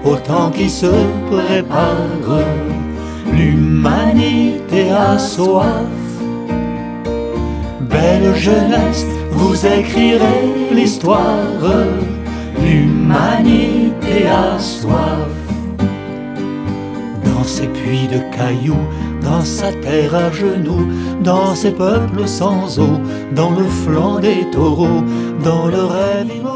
au temps qui se prépare. L'humanité a soif. Belle jeunesse, vous écrirez l'histoire. L'humanité a soif. Dans ces puits de cailloux, dans sa terre à genoux, dans ces peuples sans eau, dans le flanc des taureaux, dans le rêve